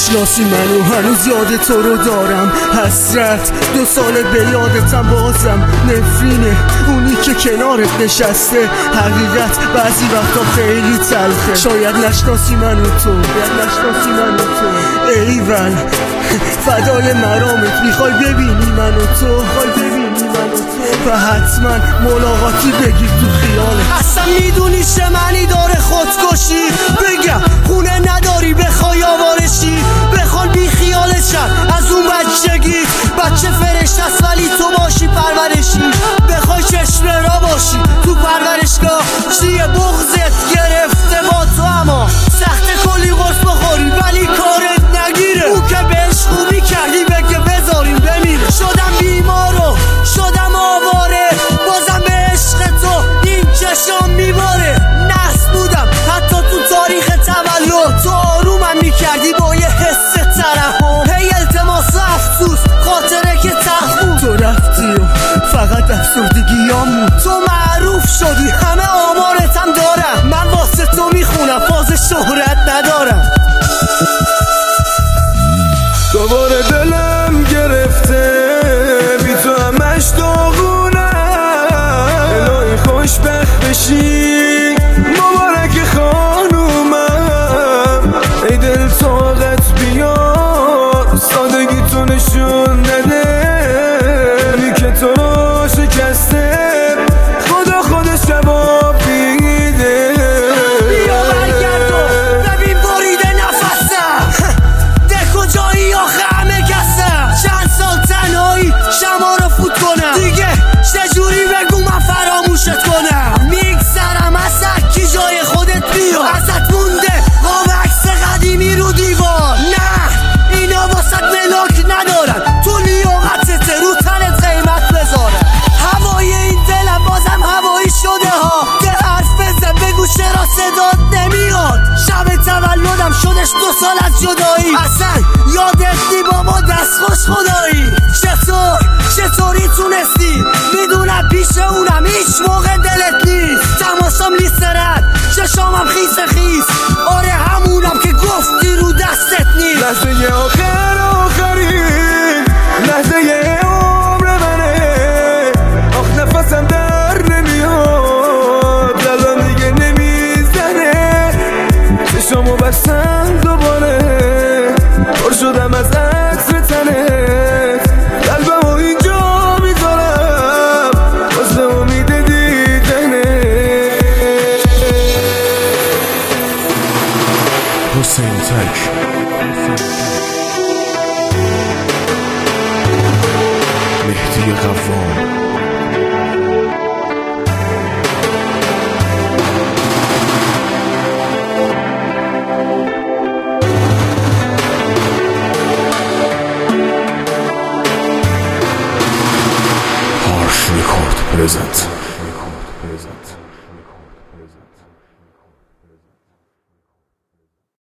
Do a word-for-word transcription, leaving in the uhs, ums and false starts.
نشناسی منو هنوز یاد تو رو دارم، حسرت دو سال به یادتم بازم، نفرینه اونی که کنارت نشسته، حقیقت بعضی وقتا خیلی تلخه. شاید نشناسی منو تو، شاید نشناسی منو تو، ایول فدای مرامت میخوای ببینی منو تو، میخوای ببینی منو تو و حتما ملاقاتی بگیر تو خیالت. اصلا میدونی چه معنی داره خودکشی؟ بگم خونه نداری بخوای آوارشی، بخوان بی خیالشن از اون بچگی، بچه فرشته است ولی تو باشی پرورشی، بخوای چشم را باشی تو پرورشگاه، چیه بغضت گرفته با تو اما سخت کلی قرص بخوری ولی کارت نگیره، او که بهش خوبی کردی بگه بذاریم بمیره. شدم بیمار و شدم آواره، بازم به عشق تو این چشم میباره، نحس بودم حتی تو تاریخ تولد، تو آرومم میکردی با یه حس ترحم، هی التماس افسوس خاطره که تخمون، تو رفتی و فقط افسردگیام بود، تو معروف شدی همه آمارتم دارم، من واسه تو میخونم فاز شهرت ندارم. دوباره دلم گرفته بی تو همش داغونم، الهی خوشبخت بشی مبارک خانومم، ای دل طاقت بیار سادگی تو نشون نده، بی که تو رو شکسته خدا خودش جواب میده. بیا برگرد و ببین بریده نفسم، ده کجایی آخه همه کسم، چند سال تنهایی شما رو فوت کنم، دیگه چجوری بگو من فراموشت کنم، میگذرم از کی جای خودت بیا، ازت مونده قاب عکس قدیمی رو دیوار، نه اینا واسط ملاک ندارن، تو لیاقتت رو تنت قیمت بذارن، هوای این دلم بازم هوایی شده ها، ده حرف بزن بگو چرا صدات نمیاد، شب تولدم شدش دو سال از جدایی، اصلا یادت نی بابا دستخوش خدایی، چطور چطوری تونستی؟ میدونم پیش اونم هیچ موقع دلت نیست، تماشام لیست رد چشامم خیس خیس، آره همونم که گفتی رو دستت نیست. لحظه آخر آخرین لحظه عمر منه، آخ نفسم در نمیاد قلبم دیگه نمیزنه، چشامو بستم دوباره پر شدم از عطر تنت، قلبمو اینجا میذارم واسه امید دیدنت. حسین تک مهدی قوام Harsh Record present.